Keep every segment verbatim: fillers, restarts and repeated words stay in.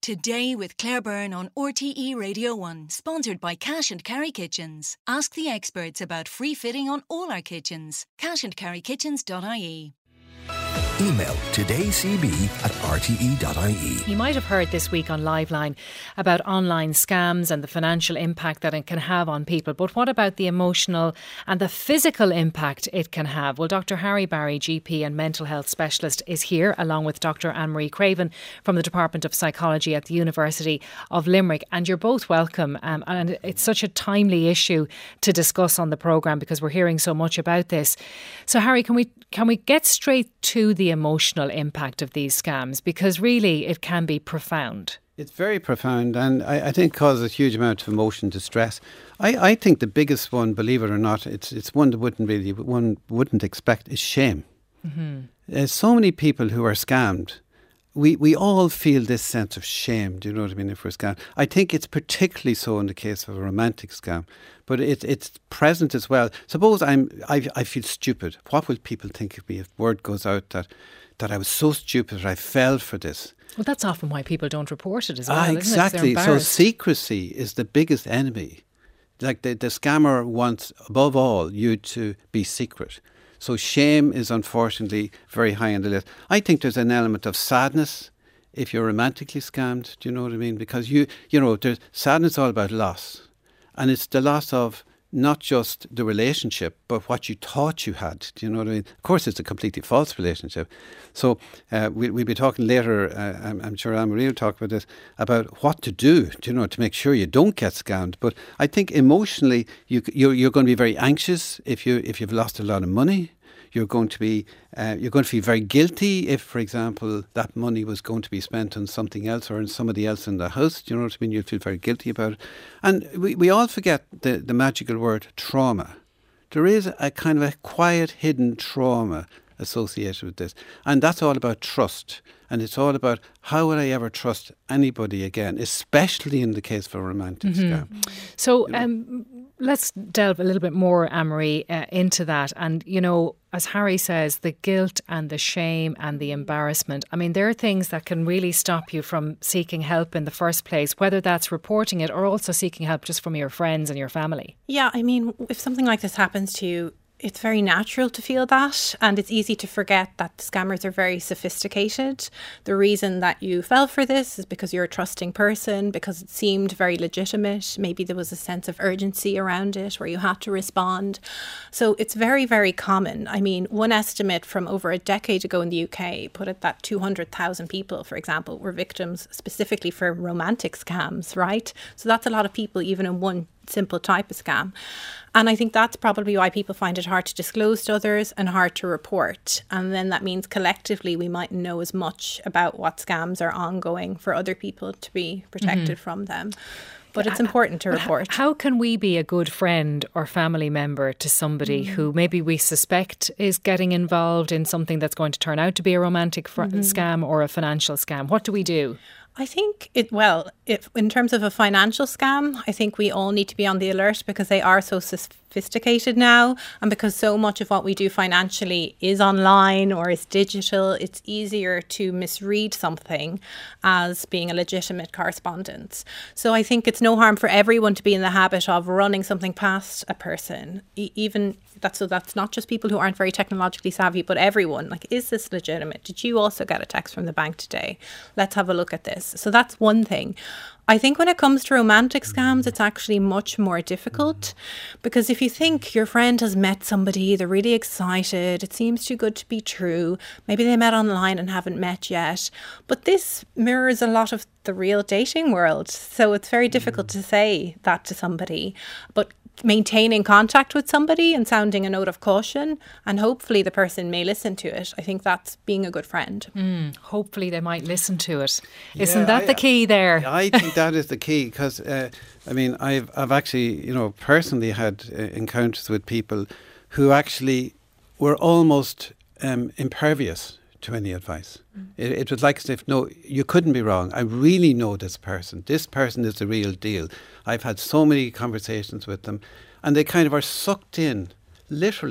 Today with Claire Byrne on R T E Radio one, sponsored by Cash and Carry Kitchens. Ask the experts about free fitting on all our kitchens. cash and carry kitchens dot I E. Email todaycb at r t e dot I E. You might have heard this week on Liveline about online scams and the financial impact that it can have on people. But what about the emotional and the physical impact it can have? Well, Doctor Harry Barry, G P and mental health specialist, is here along with Doctor Anne-Marie Craven from the Department of Psychology at the University of Limerick. And you're both welcome. Um, and it's such a timely issue to discuss on the programme because we're hearing so much about this. So, Harry, can we can we get straight to the emotional impact of these scams, because really it can be profound? It's very profound, and I, I think causes a huge amount of emotion, distress. I, I think the biggest one, believe it or not, it's it's one that wouldn't really one wouldn't expect is shame. Mm-hmm. There's so many people who are scammed. We we all feel this sense of shame. Do you know what I mean? If we're scammed, I think it's particularly so in the case of a romantic scam, but it's it's present as well. Suppose I'm I I feel stupid. What will people think of me if word goes out that that I was so stupid that I fell for this? Well, that's often why people don't report it as well. Ah, isn't exactly. It? So secrecy is the biggest enemy. Like the the scammer wants above all you to be secret. So shame is unfortunately very high on the list. I think there's an element of sadness if you're romantically scammed. Do you know what I mean? Because you, you know, there's sadness all about loss. And it's the loss of not just the relationship, but what you thought you had. Do you know what I mean? Of course, it's a completely false relationship. So uh, we, we'll be talking later, uh, I'm, I'm sure Anne-Marie will talk about this, about what to do, do you know, to make sure you don't get scammed. But I think emotionally, you, you're, you're going to be very anxious if, you, if you've lost a lot of money. You're going to be, uh, you're going to feel very guilty if, for example, that money was going to be spent on something else or on somebody else in the house. Do you know what I mean? You'll feel very guilty about it. And we, we all forget the, the magical word trauma. There is a kind of a quiet, hidden trauma associated with this. And that's all about trust. And it's all about how would I ever trust anybody again, especially in the case of a romantic mm-hmm. scam. So um, let's delve a little bit more, Anne-Marie, uh, into that. And, you know, as Harry says, the guilt and the shame and the embarrassment. I mean, there are things that can really stop you from seeking help in the first place, whether that's reporting it or also seeking help just from your friends and your family. Yeah, I mean, if something like this happens to you, it's very natural to feel that, and it's easy to forget that scammers are very sophisticated. The reason that you fell for this is because you're a trusting person, because it seemed very legitimate. Maybe there was a sense of urgency around it where you had to respond. So it's very, very common. I mean, one estimate from over a decade ago in the U K put it that two hundred thousand people, for example, were victims specifically for romantic scams, right? So that's a lot of people, even in one simple type of scam. And I think that's probably why people find it hard to disclose to others and hard to report. And then that means collectively we might know as much about what scams are ongoing for other people to be protected mm-hmm. from them. But it's important to report. How can we be a good friend or family member to somebody mm. who maybe we suspect is getting involved in something that's going to turn out to be a romantic fr- mm-hmm. scam or a financial scam? What do we do? I think it, well, if in terms of a financial scam, I think we all need to be on the alert because they are so sophisticated now. And because so much of what we do financially is online or is digital, it's easier to misread something as being a legitimate correspondence. So I think it's no harm for everyone to be in the habit of running something past a person, e- even that's so that's not just people who aren't very technologically savvy, but everyone. Like, is this legitimate? Did you also get a text from the bank today? Let's have a look at this. So that's one thing. I think when it comes to romantic scams, it's actually much more difficult because if you think your friend has met somebody, they're really excited, it seems too good to be true, maybe they met online and haven't met yet, but this mirrors a lot of the real dating world. So it's very difficult to say that to somebody, but maintaining contact with somebody and sounding a note of caution, and hopefully the person may listen to it. I think that's being a good friend. Mm, hopefully they might listen to it. Isn't yeah, that I, the key there? I think that is the key because, uh, I mean, I've I've actually, you know, personally had uh, encounters with people who actually were almost um, impervious to any advice. Mm. It, it was like as if, no, you couldn't be wrong. I really know this person. This person is the real deal. I've had so many conversations with them and they kind of are sucked in, literally.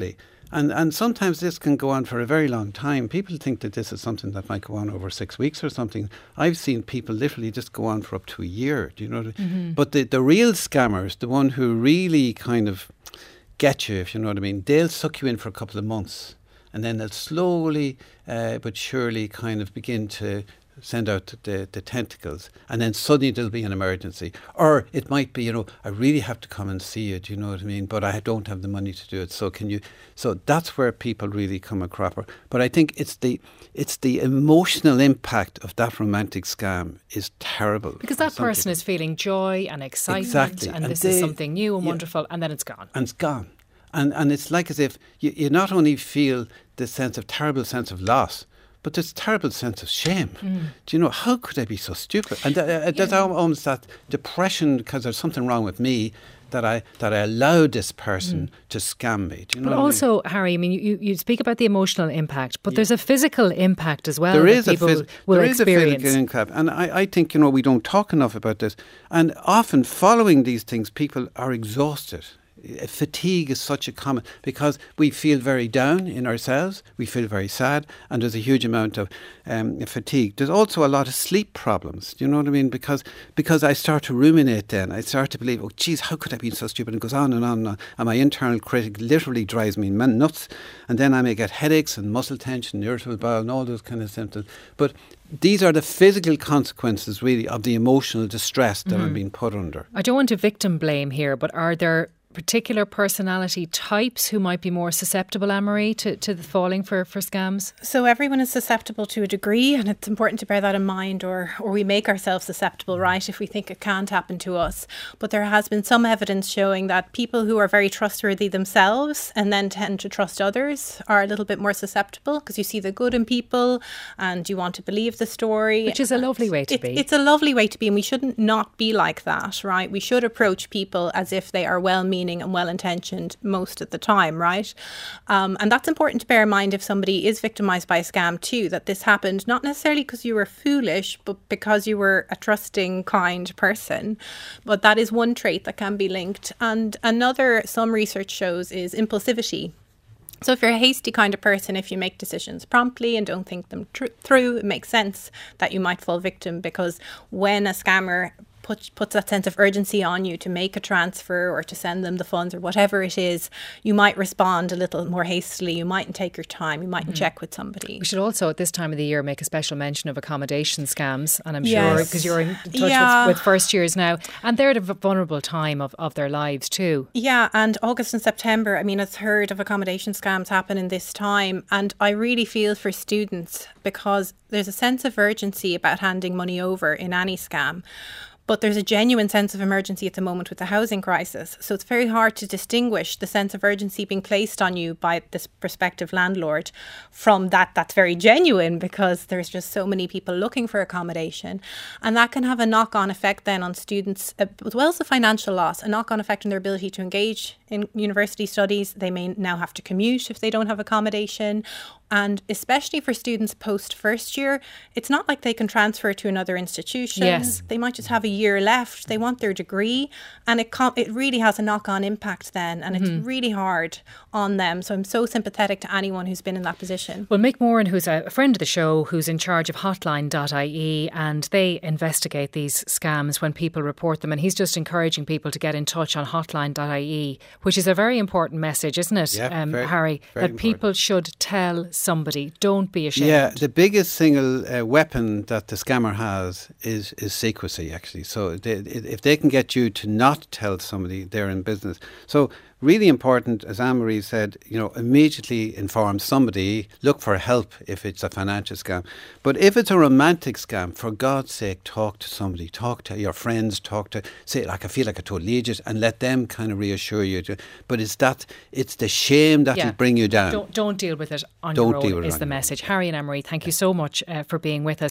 And and sometimes this can go on for a very long time. People think that this is something that might go on over six weeks or something. I've seen people literally just go on for up to a year. Do you know what I mean? Mm-hmm. But the, the real scammers, the one who really kind of get you, if you know what I mean, they'll suck you in for a couple of months. And then they'll slowly uh, but surely kind of begin to send out the, the tentacles, and then suddenly there'll be an emergency. Or it might be, you know, I really have to come and see you, do you know what I mean? But I don't have the money to do it. So can you? So that's where people really come a cropper. But I think it's the it's the emotional impact of that romantic scam is terrible. Because that person people. is feeling joy and excitement, exactly. and, and this they, is something new and yeah. wonderful, and then it's gone. And it's gone. And and it's like as if you, you not only feel this sense of terrible sense of loss, but there's a terrible sense of shame. Mm. Do you know, how could I be so stupid? And uh, uh, there's yeah. almost that depression because there's something wrong with me that I that I allowed this person mm. to scam me. Do you know but what also, I mean? Harry, I mean, you, you speak about the emotional impact, but yeah. there's a physical impact as well. There that is people a phys- will there is experience. a physical impact, and I, I think, you know, we don't talk enough about this. And often, following these things, people are exhausted. Fatigue is such a common, because we feel very down in ourselves, we feel very sad, and there's a huge amount of um, fatigue. There's also a lot of sleep problems, do you know what I mean? Because because I start to ruminate then, I start to believe, oh geez, how could I be so stupid? And it goes on and on and on, and my internal critic literally drives me nuts, and then I may get headaches and muscle tension, irritable bowel and all those kind of symptoms. But these are the physical consequences really of the emotional distress that mm-hmm. I'm being put under. I don't want to victim blame here, but are there particular personality types who might be more susceptible, Anne-Marie, to, to the falling for, for scams? So everyone is susceptible to a degree, and it's important to bear that in mind, or or we make ourselves susceptible, right, if we think it can't happen to us. But there has been some evidence showing that people who are very trustworthy themselves and then tend to trust others are a little bit more susceptible, because you see the good in people and you want to believe the story. Which is a lovely way to it, be. It's a lovely way to be, and we shouldn't not be like that, right? We should approach people as if they are well-meaning and well-intentioned most of the time, right? Um, and that's important to bear in mind if somebody is victimised by a scam too, that this happened not necessarily because you were foolish, but because you were a trusting, kind person. But that is one trait that can be linked. And another, some research shows, is impulsivity. So if you're a hasty kind of person, if you make decisions promptly and don't think them tr- through, it makes sense that you might fall victim, because when a scammer Puts, puts that sense of urgency on you to make a transfer or to send them the funds or whatever it is, you might respond a little more hastily. You mightn't take your time. You mightn't mm-hmm. check with somebody. We should also, at this time of the year, make a special mention of accommodation scams. And I'm yes. sure, because you're in touch yeah. with, with first years now, and they're at a vulnerable time of, of their lives too. Yeah, and August and September, I mean, a third of accommodation scams happen in this time. And I really feel for students, because there's a sense of urgency about handing money over in any scam. But there's a genuine sense of emergency at the moment with the housing crisis. So it's very hard to distinguish the sense of urgency being placed on you by this prospective landlord from that that's very genuine, because there's just so many people looking for accommodation. And that can have a knock-on effect then on students, as well as the financial loss, a knock-on effect on their ability to engage in university studies. They may now have to commute if they don't have accommodation. And especially for students post first year, it's not like they can transfer to another institution. Yes. They might just have a year left. They want their degree, and it com- it really has a knock-on impact then, and mm-hmm. it's really hard on them. So I'm so sympathetic to anyone who's been in that position. Well, Mick Moran, who's a friend of the show, who's in charge of hotline dot I E, and they investigate these scams when people report them, and he's just encouraging people to get in touch on hotline dot I E, which is a very important message, isn't it, yeah, um, very, Harry, very that important. People should tell somebody. Don't be ashamed. Yeah, the biggest single uh, weapon that the scammer has is is secrecy, actually. So they, if they can get you to not tell somebody, they're in business. So really important, as Anne-Marie said, you know, immediately inform somebody, look for help if it's a financial scam. But if it's a romantic scam, for God's sake, talk to somebody, talk to your friends, talk to, say, like, I feel like I totally idiot, and let them kind of reassure you. To, but it's that, it's the shame that yeah. will bring you down. Don't, don't deal with it on don't your own, deal with it is on the your message. own. Harry and Anne-Marie, thank you so much uh, for being with us.